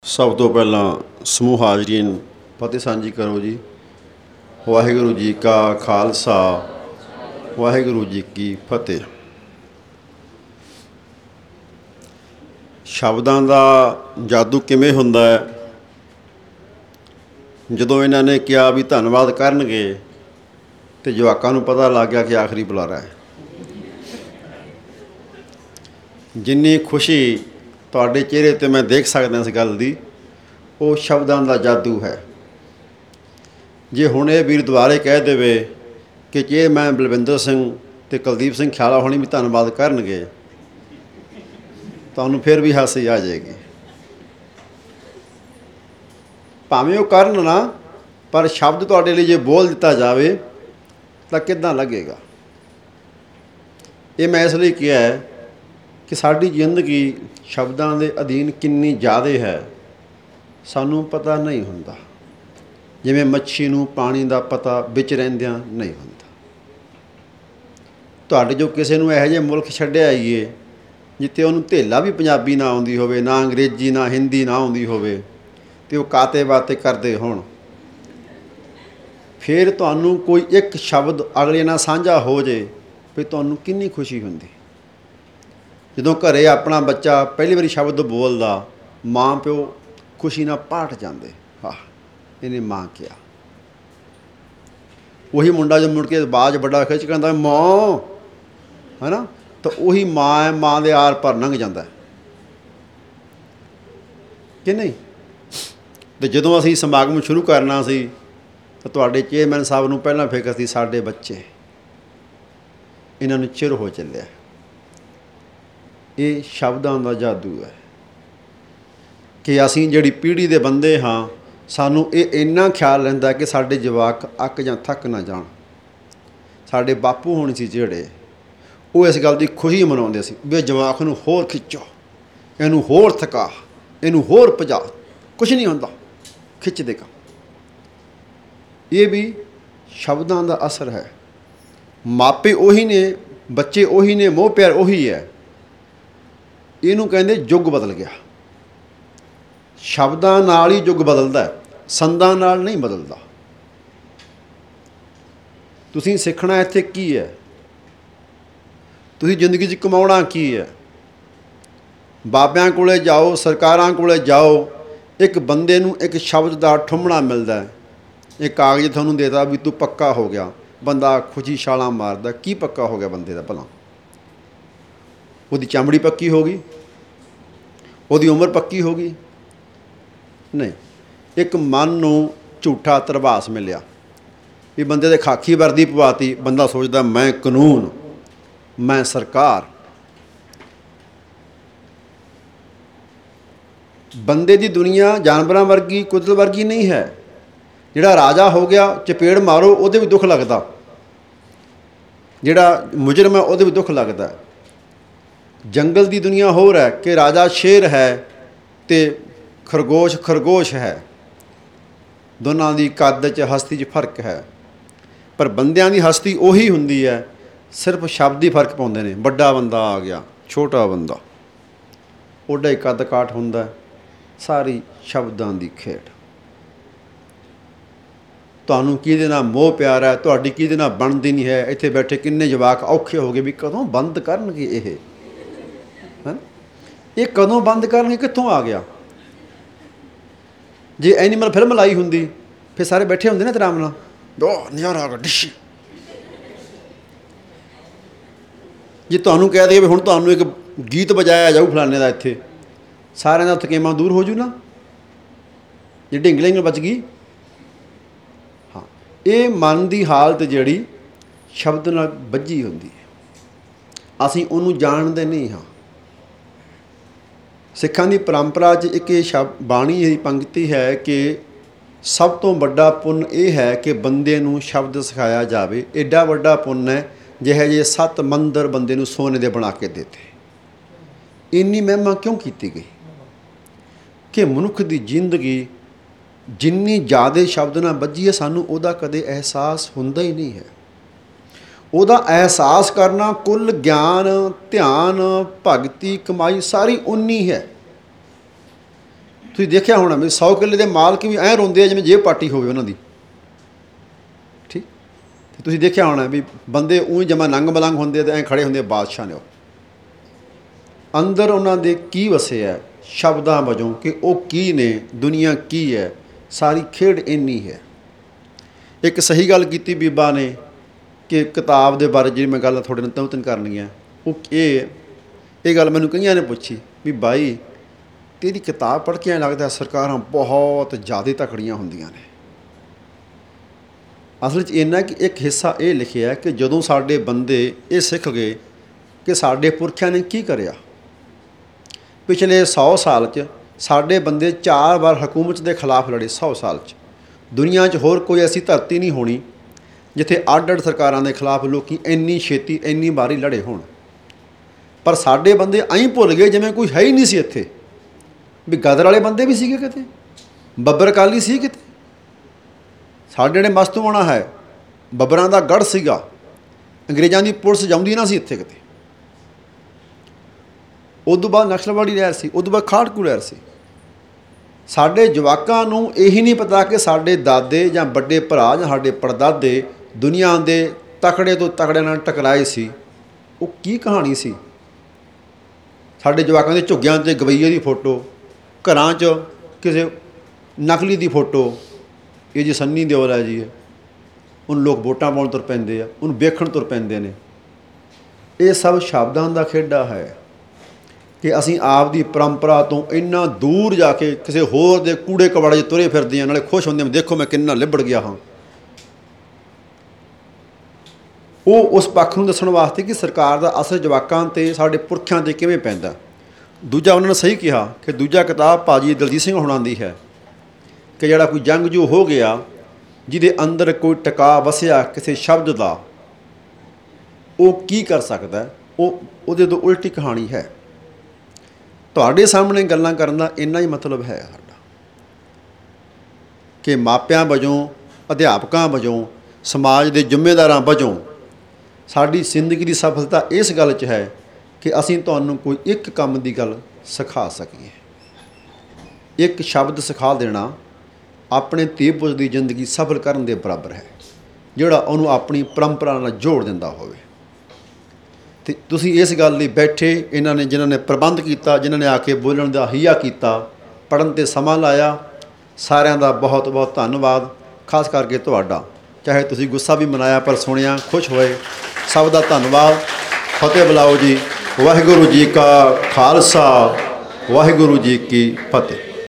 ਸਭ ਤੋਂ ਪਹਿਲਾਂ ਸਮੂਹ ਹਾਜ਼ਰੀਨ ਫਤਿਹ ਸਾਂਝੀ ਕਰੋ ਜੀ। ਵਾਹਿਗੁਰੂ ਜੀ ਕਾ ਖਾਲਸਾ, ਵਾਹਿਗੁਰੂ ਜੀ ਕੀ ਫਤਿਹ। ਸ਼ਬਦਾਂ ਦਾ ਜਾਦੂ ਕਿਵੇਂ ਹੁੰਦਾ ਹੈ? ਜਦੋਂ ਇਹਨਾਂ ਨੇ ਕਿਹਾ ਵੀ ਧੰਨਵਾਦ ਕਰਨਗੇ ਅਤੇ ਜਵਾਕਾਂ ਨੂੰ ਪਤਾ ਲੱਗ ਗਿਆ ਕਿ ਆਖਰੀ ਬੁਲਾਰਾ ਹੈ। ਜਿੰਨੀ ਖੁਸ਼ੀ ਤੁਹਾਡੇ ਚਿਹਰੇ 'ਤੇ ਮੈਂ ਦੇਖ ਸਕਦਾ ਇਸ ਗੱਲ ਦੀ, ਉਹ ਸ਼ਬਦਾਂ ਦਾ ਜਾਦੂ ਹੈ। ਜੇ ਹੁਣ ਇਹ ਵੀਰ ਦੁਬਾਰੇ ਕਹਿ ਦੇਵੇ ਕਿ ਚੇਅਰਮੈਨ ਬਲਵਿੰਦਰ ਸਿੰਘ ਅਤੇ ਕੁਲਦੀਪ ਸਿੰਘ ਖਿਆਲਾ ਹੋਣੀ ਵੀ ਧੰਨਵਾਦ ਕਰਨਗੇ, ਤੁਹਾਨੂੰ ਫਿਰ ਵੀ ਹਾਸੀ ਆ ਜਾਏਗੀ। ਭਾਵੇਂ ਉਹ ਕਰਨ ਨਾ, ਪਰ ਸ਼ਬਦ ਤੁਹਾਡੇ ਲਈ ਜੇ ਬੋਲ ਦਿੱਤਾ ਜਾਵੇ ਤਾਂ ਕਿੱਦਾਂ ਲੱਗੇਗਾ। ਇਹ ਮੈਂ ਇਸ ਲਈ ਕਿਹਾ ਹੈ ਕਿ ਸਾਡੀ ਜ਼ਿੰਦਗੀ ਸ਼ਬਦਾਂ ਦੇ ਅਧੀਨ ਕਿੰਨੀ ਜ਼ਿਆਦਾ ਹੈ, ਸਾਨੂੰ ਪਤਾ ਨਹੀਂ ਹੁੰਦਾ। ਜਿਵੇਂ ਮੱਛੀ ਨੂੰ ਪਾਣੀ ਦਾ ਪਤਾ ਵਿੱਚ ਰਹਿੰਦਿਆਂ ਨਹੀਂ ਹੁੰਦਾ। ਤੁਹਾਡੇ ਜੋ ਕਿਸੇ ਨੂੰ ਇਹੋ ਜਿਹੇ ਮੁਲਕ ਛੱਡਿਆ ਆਈਏ ਜਿੱਥੇ ਉਹਨੂੰ ਧੇਲਾ ਵੀ ਪੰਜਾਬੀ ਨਾ ਆਉਂਦੀ ਹੋਵੇ, ਨਾ ਅੰਗਰੇਜ਼ੀ ਨਾ ਹਿੰਦੀ ਨਾ ਆਉਂਦੀ ਹੋਵੇ, ਅਤੇ ਉਹ ਕਾਤੇ ਬਾਤੇ ਕਰਦੇ ਹੋਣ, ਫਿਰ ਤੁਹਾਨੂੰ ਕੋਈ ਇੱਕ ਸ਼ਬਦ ਅਗਲੇ ਨਾਲ ਸਾਂਝਾ ਹੋ ਜੇ, ਫਿਰ ਤੁਹਾਨੂੰ ਕਿੰਨੀ ਖੁਸ਼ੀ ਹੁੰਦੀ। ਜਦੋਂ ਘਰ ਆਪਣਾ ਬੱਚਾ ਪਹਿਲੀ ਵਾਰੀ ਸ਼ਬਦ ਬੋਲਦਾ, ਮਾਂ ਪਿਓ ਖੁਸ਼ੀ ਨਾਲ ਪਾਟ ਜਾਂਦੇ, ਆਹ ਇਹਨੇ ਮਾਂ ਕਿਹਾ। ਉਹੀ ਮੁੰਡਾ ਜਦ ਮੁੜ ਕੇ ਬਾਜ ਵੱਡਾ ਖਿੱਚ ਕਹਿੰਦਾ ਮਾਂ, ਹੈ ਨਾ, ਤਾਂ ਉਹੀ ਮਾਂ ਹੈ, ਮਾਂ ਦੇ ਆਰ ਪਰ ਲੰਘ ਜਾਂਦਾ ਕਿ ਨਹੀਂ। ਅਤੇ ਜਦੋਂ ਅਸੀਂ ਸਮਾਗਮ ਸ਼ੁਰੂ ਕਰਨਾ ਸੀ ਤਾਂ ਤੁਹਾਡੇ ਚੇਅਰਮੈਨ ਸਾਹਿਬ ਨੂੰ ਪਹਿਲਾਂ ਫਿਕਰ ਸੀ, ਸਾਡੇ ਬੱਚੇ, ਇਹਨਾਂ ਨੂੰ ਚਿਰ ਹੋ ਚੱਲਿਆ। ਇਹ ਸ਼ਬਦਾਂ ਦਾ ਜਾਦੂ ਹੈ ਕਿ ਅਸੀਂ ਜਿਹੜੀ ਪੀੜ੍ਹੀ ਦੇ ਬੰਦੇ ਹਾਂ, ਸਾਨੂੰ ਇਹ ਇੰਨਾ ਖਿਆਲ ਰਹਿੰਦਾ ਕਿ ਸਾਡੇ ਜਵਾਕ ਅੱਕ ਜਾਂ ਥੱਕ ਨਾ ਜਾਣ। ਸਾਡੇ ਬਾਪੂ ਹੋਣੀ ਸੀ ਜਿਹੜੇ, ਉਹ ਇਸ ਗੱਲ ਦੀ ਖੁਸ਼ੀ ਮਨਾਉਂਦੇ ਸੀ ਵੀ ਜਵਾਕ ਨੂੰ ਹੋਰ ਖਿੱਚੋ, ਇਹਨੂੰ ਹੋਰ ਥਕਾ, ਇਹਨੂੰ ਹੋਰ ਭਜਾ, ਕੁਛ ਨਹੀਂ ਹੁੰਦਾ, ਖਿੱਚ ਦੇਗਾ। ਇਹ ਵੀ ਸ਼ਬਦਾਂ ਦਾ ਅਸਰ ਹੈ। ਮਾਪੇ ਉਹੀ ਨੇ, ਬੱਚੇ ਉਹੀ ਨੇ, ਮੋਹ ਪਿਆਰ ਉਹੀ ਹੈ। ਇਹਨੂੰ ਕਹਿੰਦੇ ਯੁੱਗ ਬਦਲ ਗਿਆ। ਸ਼ਬਦਾਂ ਨਾਲ ਹੀ ਯੁੱਗ ਬਦਲਦਾ, ਸੰਦਾਂ ਨਾਲ ਨਹੀਂ ਬਦਲਦਾ। ਤੁਸੀਂ ਸਿੱਖਣਾ ਇੱਥੇ ਕੀ ਹੈ, ਤੁਸੀਂ ਜ਼ਿੰਦਗੀ 'ਚ ਕਮਾਉਣਾ ਕੀ ਹੈ। ਬਾਬਿਆਂ ਕੋਲ ਜਾਓ, ਸਰਕਾਰਾਂ ਕੋਲ ਜਾਓ, ਇੱਕ ਬੰਦੇ ਨੂੰ ਇੱਕ ਸ਼ਬਦ ਦਾ ਠੁੰਮਣਾ ਮਿਲਦਾ। ਇਹ ਕਾਗਜ਼ ਤੁਹਾਨੂੰ ਦੇਤਾ ਵੀ ਤੂੰ ਪੱਕਾ ਹੋ ਗਿਆ, ਬੰਦਾ ਖੁਸ਼ੀ ਛਾਲਾਂ ਮਾਰਦਾ। ਕੀ ਪੱਕਾ ਹੋ ਗਿਆ ਬੰਦੇ ਦਾ ਭਲਾ? ਉਹਦੀ ਚਮੜੀ ਪੱਕੀ ਹੋ ਗਈ, ਉਹਦੀ ਉਮਰ ਪੱਕੀ ਹੋ ਗਈ? ਨਹੀਂ। ਇੱਕ ਮਨ ਨੂੰ ਝੂਠਾ ਧਰਵਾਸ ਮਿਲਿਆ ਵੀ ਬੰਦੇ ਦੇ ਖਾਕੀ ਵਰਦੀ ਪਵਾਤੀ, ਬੰਦਾ ਸੋਚਦਾ ਮੈਂ ਕਾਨੂੰਨ, ਮੈਂ ਸਰਕਾਰ। ਬੰਦੇ ਦੀ ਦੁਨੀਆ ਜਾਨਵਰਾਂ ਵਰਗੀ, ਕੁਦਰਤ ਵਰਗੀ ਨਹੀਂ ਹੈ। ਜਿਹੜਾ ਰਾਜਾ ਹੋ ਗਿਆ, ਚਪੇੜ ਮਾਰੋ ਉਹਦੇ ਵੀ ਦੁੱਖ ਲੱਗਦਾ, ਜਿਹੜਾ ਮੁਜਰਮ ਹੈ ਉਹਦੇ ਵੀ ਦੁੱਖ ਲੱਗਦਾ। ਜੰਗਲ ਦੀ ਦੁਨੀਆ ਹੋਰ ਹੈ ਕਿ ਰਾਜਾ ਸ਼ੇਰ ਹੈ ਅਤੇ ਖਰਗੋਸ਼ ਖਰਗੋਸ਼ ਹੈ। ਦੋਨਾਂ ਦੀ ਕੱਦ 'ਚ, ਹਸਤੀ 'ਚ ਫਰਕ ਹੈ। ਪਰ ਬੰਦਿਆਂ ਦੀ ਹਸਤੀ ਉਹੀ ਹੁੰਦੀ ਹੈ, ਸਿਰਫ ਸ਼ਬਦ ਹੀ ਫਰਕ ਪਾਉਂਦੇ ਨੇ। ਵੱਡਾ ਬੰਦਾ ਆ ਗਿਆ, ਛੋਟਾ ਬੰਦਾ, ਓਡਾ ਹੀ ਕੱਦ ਕਾਠ ਹੁੰਦਾ। ਸਾਰੀ ਸ਼ਬਦਾਂ ਦੀ ਖੇਡ। ਤੁਹਾਨੂੰ ਕਿਹਦੇ ਨਾਲ ਮੋਹ ਪਿਆਰ ਹੈ, ਤੁਹਾਡੀ ਕਿਹਦੇ ਨਾਲ ਬਣਦੀ ਨਹੀਂ ਹੈ। ਇੱਥੇ ਬੈਠੇ ਕਿੰਨੇ ਜਵਾਕ ਔਖੇ ਹੋ ਗਏ ਵੀ ਕਦੋਂ ਬੰਦ ਕਰਨਗੇ ਇਹ, ਹੈ, ਇਹ ਕਦੋਂ ਬੰਦ ਕਰਨਗੇ, ਕਿੱਥੋਂ ਆ ਗਿਆ। ਜੇ ਐਨੀਮਲ ਫਿਲਮ ਲਾਈ ਹੁੰਦੀ ਫਿਰ ਸਾਰੇ ਬੈਠੇ ਹੁੰਦੇ ਨੇ ਆਰਾਮ ਨਾਲ, ਨਜ਼ਾਰਾ ਆ ਗਿਆ ਡਿਸ਼। ਜੇ ਤੁਹਾਨੂੰ ਕਹਿ ਦਈਏ ਵੀ ਹੁਣ ਤੁਹਾਨੂੰ ਇੱਕ ਗੀਤ ਵਜਾਇਆ ਜਾਊ ਫਲਾਣੇ ਦਾ, ਇੱਥੇ ਸਾਰਿਆਂ ਦਾ ਥਕੇਵਾਂ ਦੂਰ ਹੋ ਜੂ ਨਾ, ਜੇ ਢਿੰਗਲਿੰਗ ਬਚ ਗਈ। ਹਾਂ, ਇਹ ਮਨ ਦੀ ਹਾਲਤ ਜਿਹੜੀ ਸ਼ਬਦ ਨਾਲ ਬੱਝੀ ਹੁੰਦੀ ਹੈ, ਅਸੀਂ ਉਹਨੂੰ ਜਾਣਦੇ ਨਹੀਂ ਹਾਂ। ਸਿੱਖਾਂ ਦੀ ਪਰੰਪਰਾ 'ਚ ਇੱਕ ਇਹ ਬਾਣੀ ਦੀ ਪੰਕਤੀ ਹੈ ਕਿ ਸਭ ਤੋਂ ਵੱਡਾ ਪੁੰਨ ਇਹ ਹੈ ਕਿ ਬੰਦੇ ਨੂੰ ਸ਼ਬਦ ਸਿਖਾਇਆ ਜਾਵੇ। ਐਡਾ ਵੱਡਾ ਪੁੰਨ ਹੈ ਜਿਹੇ ਜਿਹੇ 7 ਮੰਦਰ ਬੰਦੇ ਨੂੰ ਸੋਨੇ ਦੇ ਬਣਾ ਕੇ ਦਿੱਤੇ। ਇੰਨੀ ਮਹਿਮਾ ਕਿਉਂ ਕੀਤੀ ਗਈ ਕਿ ਮਨੁੱਖ ਦੀ ਜ਼ਿੰਦਗੀ ਜਿੰਨੀ ਜ਼ਿਆਦਾ ਸ਼ਬਦ ਨਾਲ ਬੱਝੀ ਹੈ, ਸਾਨੂੰ ਉਹਦਾ ਕਦੇ ਅਹਿਸਾਸ ਹੁੰਦਾ ਹੀ ਨਹੀਂ ਹੈ। ਉਹਦਾ ਅਹਿਸਾਸ ਕਰਨਾ, ਕੁੱਲ ਗਿਆਨ, ਧਿਆਨ, ਭਗਤੀ, ਕਮਾਈ ਸਾਰੀ ਉਨੀ ਹੈ। ਤੁਸੀਂ ਦੇਖਿਆ ਹੋਣਾ ਵੀ 100 ਕਿੱਲੇ ਦੇ ਮਾਲਕ ਵੀ ਐਂ ਰੋਂਦੇ ਆ ਜਿਵੇਂ ਜੇਬ ਪਾਰਟੀ ਹੋਵੇ ਉਹਨਾਂ ਦੀ। ਠੀਕ, ਤੇ ਤੁਸੀਂ ਦੇਖਿਆ ਹੋਣਾ ਵੀ ਬੰਦੇ ਊਂ ਜਮਾ ਨੰਗ ਮਲੰਗ ਹੁੰਦੇ ਤੇ ਐਂ ਖੜੇ ਹੁੰਦੇ ਬਾਦਸ਼ਾਹ ਨੇ। ਉਹ ਅੰਦਰ ਉਹਨਾਂ ਦੇ ਕੀ ਵਸਿਆ ਸ਼ਬਦਾਂ ਵਜੋਂ ਕਿ ਉਹ ਕੀ ਨੇ, ਦੁਨੀਆ ਕੀ ਹੈ, ਸਾਰੀ ਖੇਡ ਇੰਨੀ ਹੈ। ਇੱਕ ਸਹੀ ਗੱਲ ਕੀਤੀ ਬੀਬਾ ਨੇ ਕਿ ਕਿਤਾਬ ਦੇ ਬਾਰੇ ਜਿਹੜੀ ਮੈਂ ਗੱਲ ਤੁਹਾਡੇ ਨਾਲ ਤਵਤਨ ਕਰਨੀ ਹੈ, ਉਹ ਇਹ ਗੱਲ ਮੈਨੂੰ ਕਈਆਂ ਨੇ ਪੁੱਛੀ ਵੀ ਬਾਈ ਤੇਰੀ ਕਿਤਾਬ ਪੜ੍ਹ ਕੇ ਐਂ ਲੱਗਦਾ ਸਰਕਾਰਾਂ ਬਹੁਤ ਜ਼ਿਆਦਾ ਤਕੜੀਆਂ ਹੁੰਦੀਆਂ ਨੇ। ਅਸਲ 'ਚ ਇੰਨਾ ਕਿ ਇੱਕ ਹਿੱਸਾ ਇਹ ਲਿਖਿਆ ਕਿ ਜਦੋਂ ਸਾਡੇ ਬੰਦੇ ਇਹ ਸਿੱਖ ਗਏ ਕਿ ਸਾਡੇ ਪੁਰਖਿਆਂ ਨੇ ਕੀ ਕਰਿਆ, ਪਿਛਲੇ 100 ਸਾਲ 'ਚ ਸਾਡੇ ਬੰਦੇ 4 ਵਾਰ ਹਕੂਮਤ ਦੇ ਖਿਲਾਫ ਲੜੇ। 100 ਸਾਲ 'ਚ ਦੁਨੀਆ 'ਚ ਹੋਰ ਕੋਈ ਐਸੀ ਧਰਤੀ ਨਹੀਂ ਹੋਣੀ ਜਿੱਥੇ ਅੱਡ-ਅੱਡ ਸਰਕਾਰਾਂ ਦੇ ਖਿਲਾਫ ਲੋਕ ਇੰਨੀ ਛੇਤੀ ਇੰਨੀ ਵਾਰੀ ਲੜੇ ਹੋਣ। ਪਰ ਸਾਡੇ ਬੰਦੇ ਐਂ ਭੁੱਲ ਗਏ ਜਿਵੇਂ ਕੋਈ ਹੈ ਹੀ ਨਹੀਂ ਸੀ ਇੱਥੇ, ਵੀ ਗਦਰ ਵਾਲੇ ਬੰਦੇ ਵੀ ਸੀਗੇ ਕਿਤੇ, ਬੱਬਰ ਅਕਾਲੀ ਸੀ ਕਿਤੇ। ਸਾਡੇ ਜਿਹੜੇ ਮਸਤੂਆਣਾ ਹੈ, ਬੱਬਰਾਂ ਦਾ ਗੜ੍ਹ ਸੀਗਾ, ਅੰਗਰੇਜ਼ਾਂ ਦੀ ਪੁਲਿਸ ਜਾਂਦੀ ਨਾ ਸੀ ਇੱਥੇ ਕਿਤੇ। ਉਦੋਂ ਬਾਅਦ ਨਕਸਲਵਾੜੀ ਲਹਿਰ ਸੀ, ਉਦੋਂ ਬਾਅਦ ਖਾੜਕੂ ਲਹਿਰ ਸੀ। ਸਾਡੇ ਜਵਾਕਾਂ ਨੂੰ ਇਹੀ ਨਹੀਂ ਪਤਾ ਕਿ ਸਾਡੇ ਦਾਦੇ ਜਾਂ ਵੱਡੇ ਭਰਾ ਜਾਂ ਸਾਡੇ ਪੜਦਾਦੇ ਦੁਨੀਆ ਦੇ ਤਕੜੇ ਤੋਂ ਤਕੜੇ ਨਾਲ ਟਕਰਾਏ ਸੀ। ਉਹ ਕੀ ਕਹਾਣੀ ਸੀ। ਸਾਡੇ ਜਵਾਕਾਂ ਦੇ ਝੁੱਗਿਆਂ 'ਤੇ ਗਵਈਏ ਦੀ ਫੋਟੋ, ਘਰਾਂ 'ਚ ਕਿਸੇ ਨਕਲੀ ਦੀ ਫੋਟੋ, ਇਹ ਜੀ ਸੰਨੀ ਦਿਓਲ ਹੈ ਜੀ, ਉਹਨੂੰ ਲੋਕ ਵੋਟਾਂ ਪਾਉਣ ਤੁਰ ਪੈਂਦੇ ਆ, ਉਹਨੂੰ ਵੇਖਣ ਤੁਰ ਪੈਂਦੇ ਨੇ। ਇਹ ਸਭ ਸ਼ਬਦਾਂ ਦਾ ਖੇਡਾ ਹੈ ਕਿ ਅਸੀਂ ਆਪ ਦੀ ਪਰੰਪਰਾ ਤੋਂ ਇੰਨਾ ਦੂਰ ਜਾ ਕੇ ਕਿਸੇ ਹੋਰ ਦੇ ਕੂੜੇ ਕਬਾੜੇ 'ਚ ਤੁਰੇ ਫਿਰਦੇ ਹਾਂ, ਨਾਲੇ ਖੁਸ਼ ਹੁੰਦੇ ਹਾਂ ਦੇਖੋ ਮੈਂ ਕਿੰਨਾ ਲਿਬੜ ਗਿਆ ਹਾਂ। ਉਹ ਉਸ ਪੱਖ ਨੂੰ ਦੱਸਣ ਵਾਸਤੇ ਕਿ ਸਰਕਾਰ ਦਾ ਅਸਰ ਜਵਾਕਾਂ 'ਤੇ ਸਾਡੇ ਪੁਰਖਿਆਂ 'ਤੇ ਕਿਵੇਂ ਪੈਂਦਾ। ਦੂਜਾ ਉਹਨਾਂ ਨੇ ਸਹੀ ਕਿਹਾ ਕਿ ਦੂਜਾ ਕਿਤਾਬ ਭਾਜੀ ਦਲਜੀਤ ਸਿੰਘ ਹੋਣਾਂ ਦੀ ਹੈ ਕਿ ਜਿਹੜਾ ਕੋਈ ਜੰਗਜੂ ਹੋ ਗਿਆ ਜਿਹਦੇ ਅੰਦਰ ਕੋਈ ਟਿਕਾ ਵਸਿਆ ਕਿਸੇ ਸ਼ਬਦ ਦਾ, ਉਹ ਕੀ ਕਰ ਸਕਦਾ। ਉਹਦੇ ਤੋਂ ਉਲਟੀ ਕਹਾਣੀ ਹੈ। ਤੁਹਾਡੇ ਸਾਹਮਣੇ ਗੱਲਾਂ ਕਰਨ ਦਾ ਇੰਨਾ ਹੀ ਮਤਲਬ ਹੈ ਸਾਡਾ ਕਿ ਮਾਪਿਆਂ ਵਜੋਂ, ਅਧਿਆਪਕਾਂ ਵਜੋਂ, ਸਮਾਜ ਦੇ ਜ਼ਿੰਮੇਦਾਰਾਂ ਵਜੋਂ ਸਾਡੀ ਜ਼ਿੰਦਗੀ ਦੀ ਸਫਲਤਾ ਇਸ ਗੱਲ 'ਚ ਹੈ ਕਿ ਅਸੀਂ ਤੁਹਾਨੂੰ ਕੋਈ ਇੱਕ ਕੰਮ ਦੀ ਗੱਲ ਸਿਖਾ ਸਕੀਏ। ਇੱਕ ਸ਼ਬਦ ਸਿਖਾ ਦੇਣਾ ਆਪਣੇ ਧੀ ਪੁੱਤ ਦੀ ਜ਼ਿੰਦਗੀ ਸਫਲ ਕਰਨ ਦੇ ਬਰਾਬਰ ਹੈ, ਜਿਹੜਾ ਉਹਨੂੰ ਆਪਣੀ ਪਰੰਪਰਾ ਨਾਲ ਜੋੜ ਦਿੰਦਾ ਹੋਵੇ। ਅਤੇ ਤੁਸੀਂ ਇਸ ਗੱਲ ਲਈ ਬੈਠੇ, ਇਹਨਾਂ ਨੇ ਜਿਨ੍ਹਾਂ ਨੇ ਪ੍ਰਬੰਧ ਕੀਤਾ, ਜਿਨ੍ਹਾਂ ਨੇ ਆ ਕੇ ਬੋਲਣ ਦਾ ਹੀਆ ਕੀਤਾ, ਪੜ੍ਹਨ 'ਤੇ ਸਮਾਂ ਲਾਇਆ, ਸਾਰਿਆਂ ਦਾ ਬਹੁਤ ਬਹੁਤ ਧੰਨਵਾਦ। ਖਾਸ ਕਰਕੇ ਤੁਹਾਡਾ, ਚਾਹੇ ਤੁਸੀਂ ਗੁੱਸਾ ਵੀ ਮਨਾਇਆ ਪਰ ਸੁਣਿਆ, ਖੁਸ਼ ਹੋਏ, ਸਭ ਦਾ ਧੰਨਵਾਦ। ਫਤਿਹ ਬੁਲਾਓ ਜੀ। ਵਾਹਿਗੁਰੂ ਜੀ ਕਾ ਖਾਲਸਾ, ਵਾਹਿਗੁਰੂ ਜੀ ਕੀ ਫਤਿਹ।